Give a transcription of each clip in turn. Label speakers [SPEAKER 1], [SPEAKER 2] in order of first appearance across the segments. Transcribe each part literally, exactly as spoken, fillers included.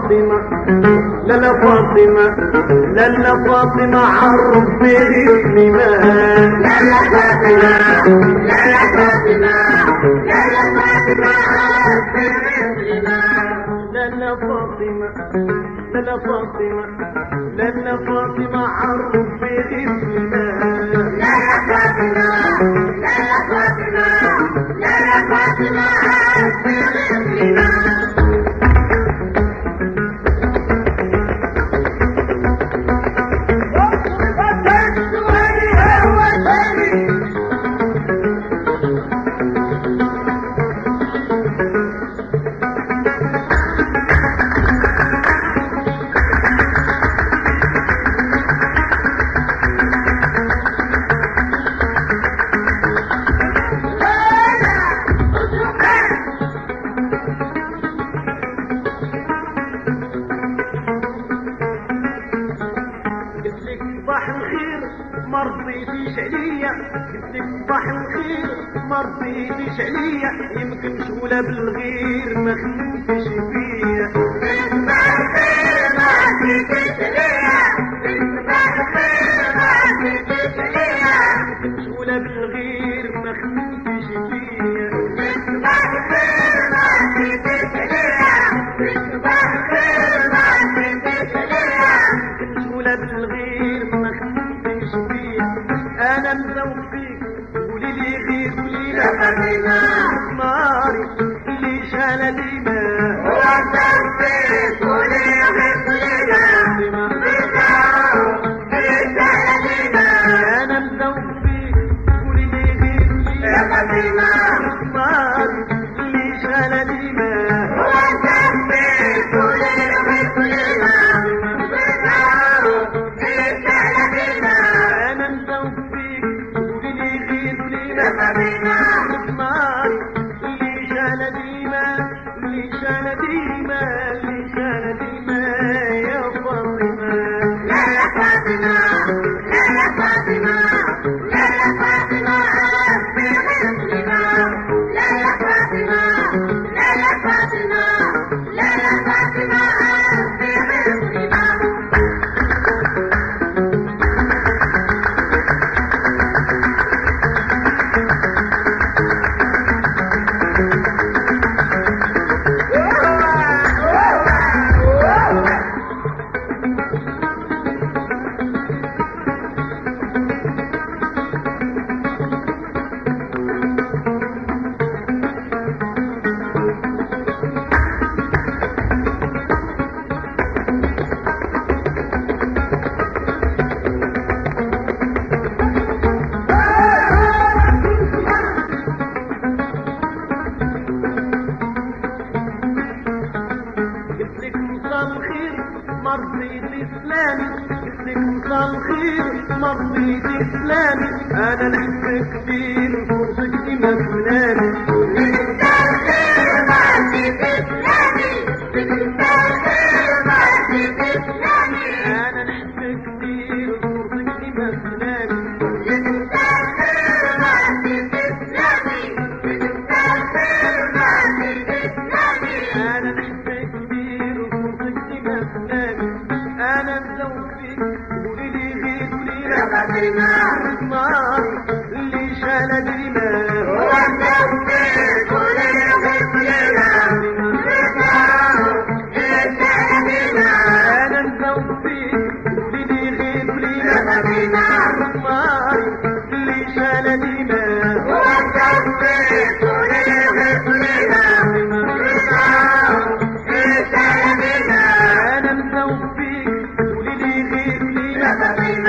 [SPEAKER 1] فاطمة لا لا فاطمة لا لا فاطمة عرف باسمي ما
[SPEAKER 2] لا لا فاطمة لا لا فاطمة لا لا فاطمة عرف باسمي ما
[SPEAKER 1] لا لا فاطمة لا لا فاطمة لا لا فاطمة عرف باسمي ما
[SPEAKER 2] لا لا فاطمة لا لا فاطمة لا لا فاطمة عرف باسمي ما
[SPEAKER 1] مرضيتيش عليا قلت لك صباح الخير مرضيتيش عليا يمكن مشغولة بالغير ما خدمتش فيا
[SPEAKER 2] صباح الخير ما عطيتيش عليا صباح الخير ما عطيتيش عليا
[SPEAKER 1] مشغولة بالغير ما خدمتش فيا
[SPEAKER 2] صباح الخير ما عطيتيش عليا صباح الخير ما عطيتيش عليا
[SPEAKER 1] مشغولة بالغير ما خدمتش فيا انا مزوج فيك قولي لي غير قولي لي
[SPEAKER 2] فاطمة
[SPEAKER 1] ناري اللي شال ديما
[SPEAKER 2] هو مزوج فيك قولي لي غير قولي لي
[SPEAKER 1] انا مزوج فيك قولي لي غير قولي لي
[SPEAKER 2] فاطمة
[SPEAKER 1] ناري اللي شال ديما
[SPEAKER 2] هو مزوج فيك قولي لي غير قولي لي
[SPEAKER 1] انا مزوج فيك قولي لي غير قولي لي
[SPEAKER 2] فاطمة
[SPEAKER 1] ناري اللي شال ديما اللي شال ديما اللي شال ديما يا فاطمة
[SPEAKER 2] لا لا فاطمة لا لا فاطمة لا لا فاطمة عرف باسمي ما لا لا فاطمة لا لا فاطمة لا لا فاطمة عرف باسمي ما
[SPEAKER 1] قلت لك مساء الخير مرضيت اسلامي قلت لك مساء الخير مرضيت اسلامي انا نحبك كثير فرصك ديما تنامي
[SPEAKER 2] مساء الخير ما عطيت اسلامي مساء الخير ما عطيت اسلامي
[SPEAKER 1] انا نحبك كثير فرصك ديما تنامي
[SPEAKER 2] مساء الخير ما عطيت اسلامي مساء الخير ما عطيت اسلامي
[SPEAKER 1] انا نحبك كثير فرصك ديما تنامي انا مزوج فيك قولي لي غير قولي لي
[SPEAKER 2] فاطمة
[SPEAKER 1] ناري اللي شال ديما
[SPEAKER 2] هو مزوج فيك قولي لي غير قولي لي
[SPEAKER 1] انا مزوج فيك قولي لي غير قولي لي ناري اللي شال ديما
[SPEAKER 2] هو مزوج فيك قولي لي غير قولي
[SPEAKER 1] انا مزوج فيك قولي لي غير قولي لي ناري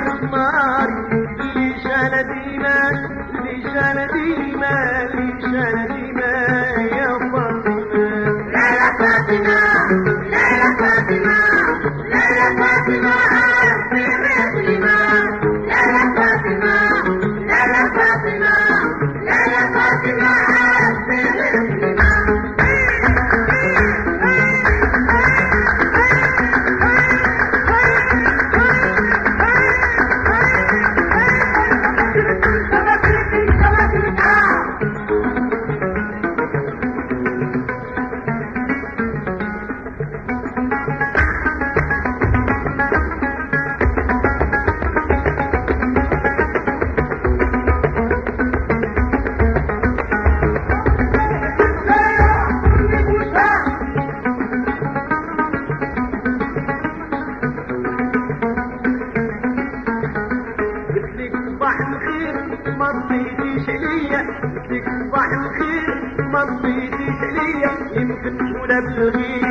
[SPEAKER 1] اللي شال ديما اللي شال ديما اللي شال ديما يا فاطمة
[SPEAKER 2] لا لا فاطمة لا لا فاطمة لا لا فاطمة عرف باسمي ما لا لا فاطمة لا لا فاطمة لا لا فاطمة عرف باسمي ما
[SPEAKER 1] رضيتيش ليا بدك صباح الخير ما رضيتيش ليا يمكن ولا بتغير